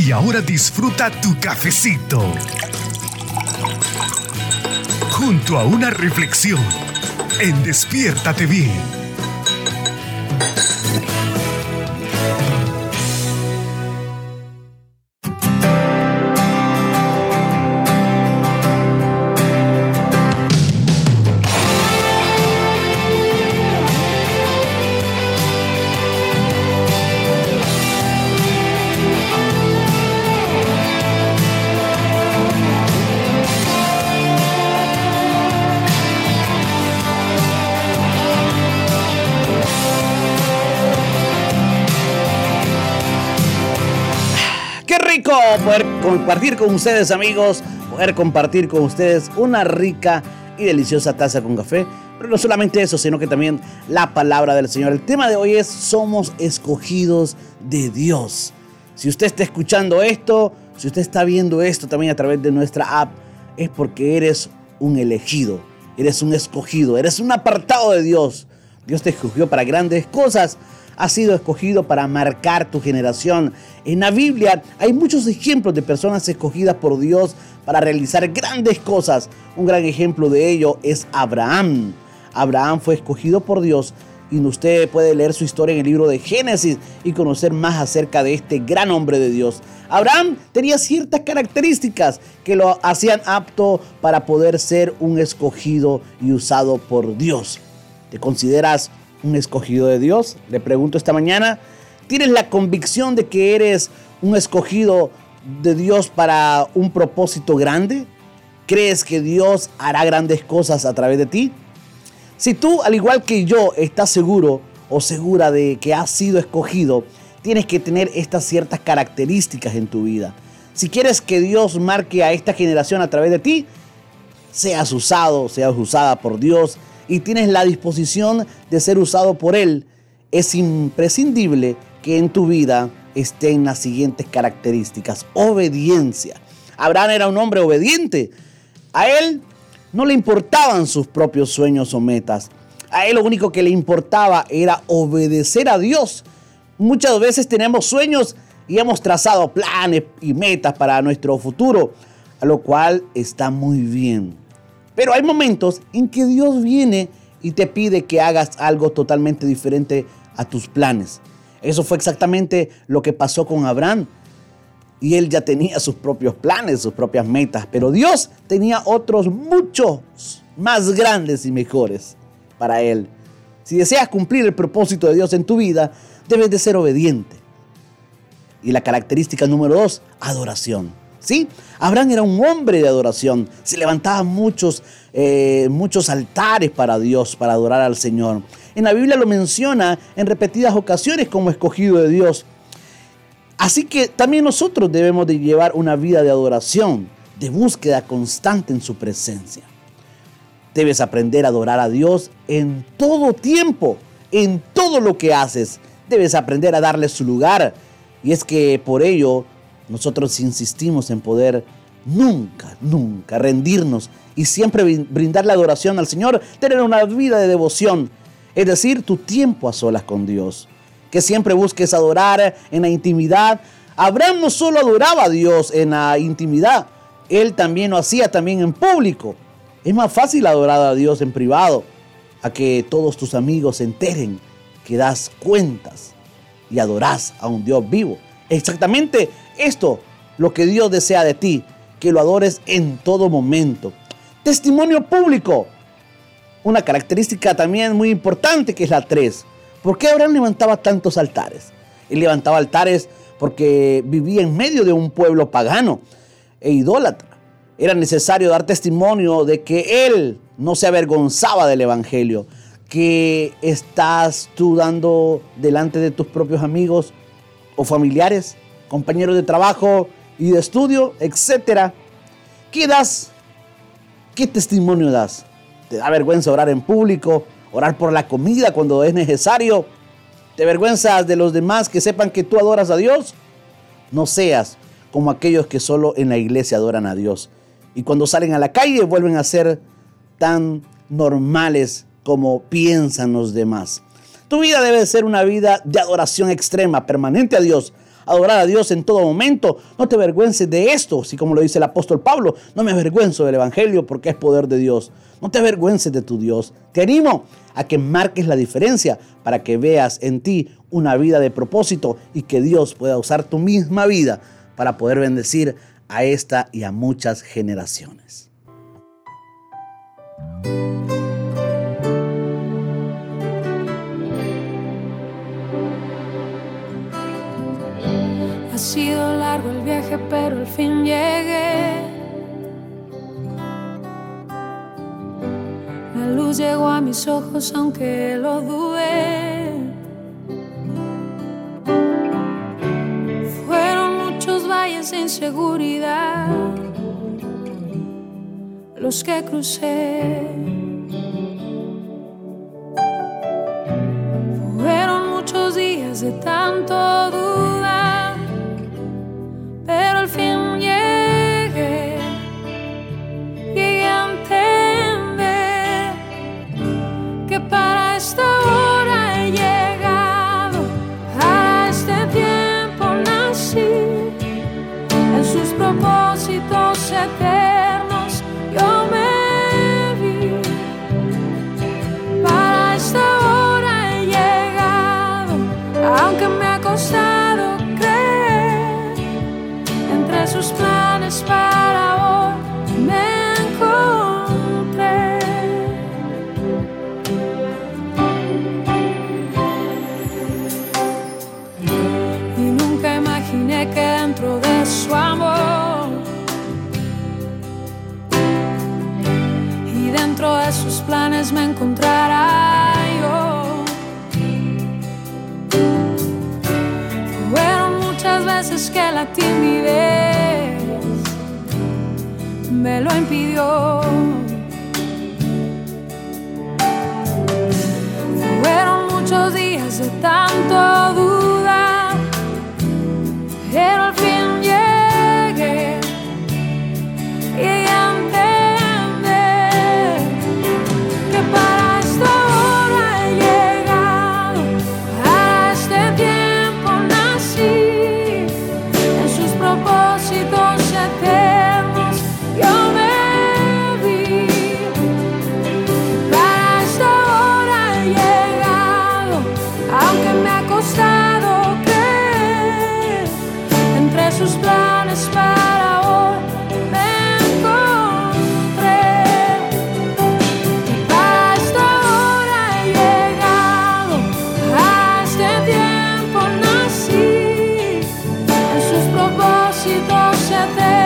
Y ahora disfruta tu cafecito junto a una reflexión en Despiértate Bien. Poder compartir con ustedes, amigos, poder compartir con ustedes una rica y deliciosa taza con café. Pero no solamente eso, sino que también la palabra del Señor. El tema de hoy es: somos escogidos de Dios. Si usted está escuchando esto, si usted está viendo esto también a través de nuestra app, es porque eres un elegido, eres un escogido, eres un apartado de Dios. Dios te escogió para grandes cosas. Has sido escogido para marcar tu generación. En la Biblia hay muchos ejemplos de personas escogidas por Dios para realizar grandes cosas. Un gran ejemplo de ello es Abraham. Abraham fue escogido por Dios y usted puede leer su historia en el libro de Génesis y conocer más acerca de este gran hombre de Dios. Abraham tenía ciertas características que lo hacían apto para poder ser un escogido y usado por Dios. ¿Te consideras un escogido de Dios? Le pregunto esta mañana. ¿Tienes la convicción de que eres un escogido de Dios para un propósito grande? ¿Crees que Dios hará grandes cosas a través de ti? Si tú, al igual que yo, estás seguro o segura de que has sido escogido, tienes que tener estas ciertas características en tu vida. Si quieres que Dios marque a esta generación a través de ti, seas usado, seas usada por Dios, y tienes la disposición de ser usado por Él, es imprescindible que en tu vida estén las siguientes características. Obediencia. Abraham era un hombre obediente. A él no le importaban sus propios sueños o metas. A él lo único que le importaba era obedecer a Dios. Muchas veces tenemos sueños y hemos trazado planes y metas para nuestro futuro, a lo cual está muy bien. Pero hay momentos en que Dios viene y te pide que hagas algo totalmente diferente a tus planes. Eso fue exactamente lo que pasó con Abraham. Y él ya tenía sus propios planes, sus propias metas. Pero Dios tenía otros muchos más grandes y mejores para él. Si deseas cumplir el propósito de Dios en tu vida, debes de ser obediente. Y la característica número 2, adoración. ¿Sí? Abraham era un hombre de adoración. Se levantaban muchos altares para Dios, para adorar al Señor. En la Biblia lo menciona en repetidas ocasiones como escogido de Dios. Así que también nosotros debemos de llevar una vida de adoración, de búsqueda constante en su presencia. Debes aprender a adorar a Dios en todo tiempo, en todo lo que haces. Debes aprender a darle su lugar. Y es que por ello nosotros insistimos en poder nunca rendirnos y siempre brindar la adoración al Señor, tener una vida de devoción, es decir, tu tiempo a solas con Dios. Que siempre busques adorar en la intimidad. Abraham no solo adoraba a Dios en la intimidad, él también lo hacía también en público. Es más fácil adorar a Dios en privado, a que todos tus amigos se enteren que das cuentas y adorás a un Dios vivo. Exactamente esto, lo que Dios desea de ti, que lo adores en todo momento. Testimonio público. Una característica también muy importante, que es la 3. ¿Por qué Abraham levantaba tantos altares? Él levantaba altares porque vivía en medio de un pueblo pagano e idólatra. Era necesario dar testimonio de que él no se avergonzaba del evangelio. ¿Qué estás tú dando delante de tus propios amigos o familiares, compañeros de trabajo y de estudio, etcétera? ¿Qué das? ¿Qué testimonio das? ¿Te da vergüenza orar en público? ¿Orar por la comida cuando es necesario? ¿Te avergüenzas de los demás que sepan que tú adoras a Dios? No seas como aquellos que solo en la iglesia adoran a Dios y cuando salen a la calle vuelven a ser tan normales como piensan los demás. Tu vida debe ser una vida de adoración extrema, permanente a Dios. Adorar a Dios en todo momento. No te avergüences de esto, así como lo dice el apóstol Pablo. No me avergüenzo del evangelio porque es poder de Dios. No te avergüences de tu Dios. Te animo a que marques la diferencia para que veas en ti una vida de propósito y que Dios pueda usar tu misma vida para poder bendecir a esta y a muchas generaciones. Ha sido largo el viaje, pero al fin llegué. La luz llegó a mis ojos, aunque lo dudé. Fueron muchos valles de inseguridad los que crucé. Fueron muchos días de tanto dudar, pero al fin llegué a entender que para esta hora he llegado, a este tiempo nací, en sus propósitos eternos yo me vi. Para esta hora he llegado, aunque me ha costado creer, entre sus planes para hoy me encontré. Y nunca imaginé que dentro de su amor y dentro de sus planes me encontrara yo. Fueron muchas veces que la timidez me lo impidió. Fueron muchos días de tanto dudar, pero al fin llegué a entender que para esta hora he llegado, a este tiempo nací, en sus propósitos eternos yo me vi. Para esta hora he llegado, aunque me ha costado creer, entre sus planes para hoy me encontré. Para esta hora he llegado, a este tiempo nací, en sus propósitos eternos